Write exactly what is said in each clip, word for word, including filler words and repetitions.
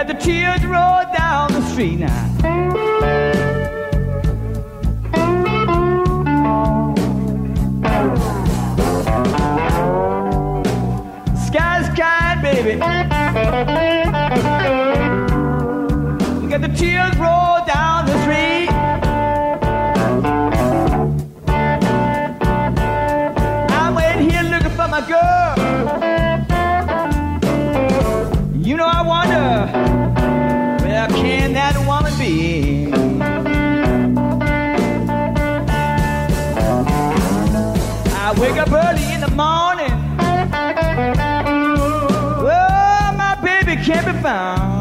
the tears roll down the street now. Sky's kind, baby. Look at the tears roll down the street. I'm waiting here looking for my girl. You know I wonder, where can that woman be? I wake up early in the morning. Oh, my baby can't be found.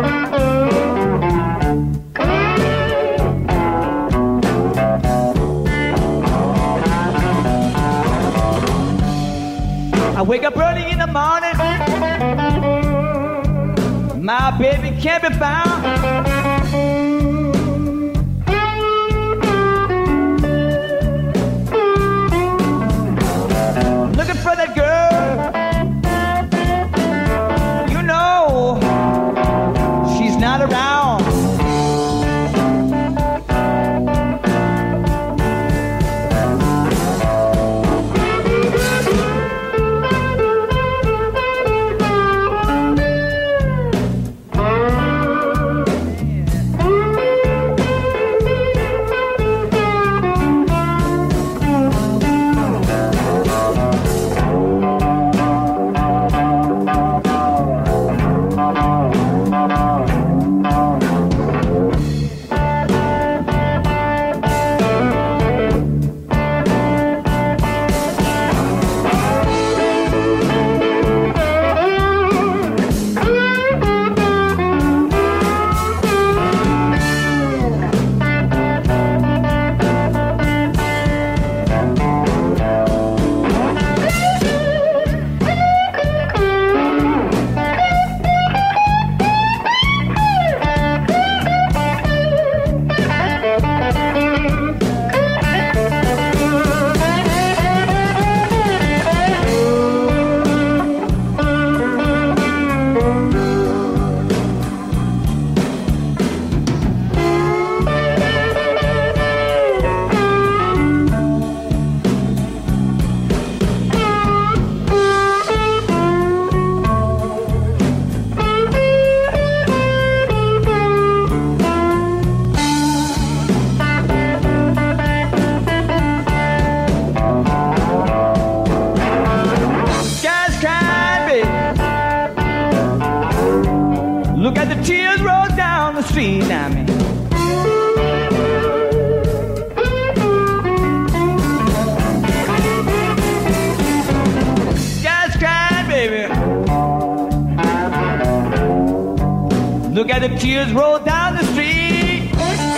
I wake up early in the morning. My baby can't be found. Looking for that girl. You know she's not around. Look at the tears roll down the street now, man. Sky's crying, baby. Look at the tears roll down the street.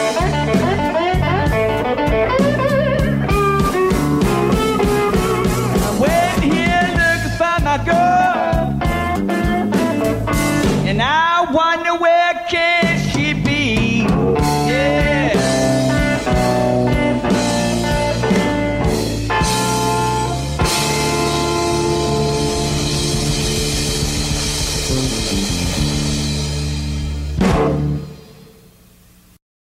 I'm waiting here looking for my girl. And I wonder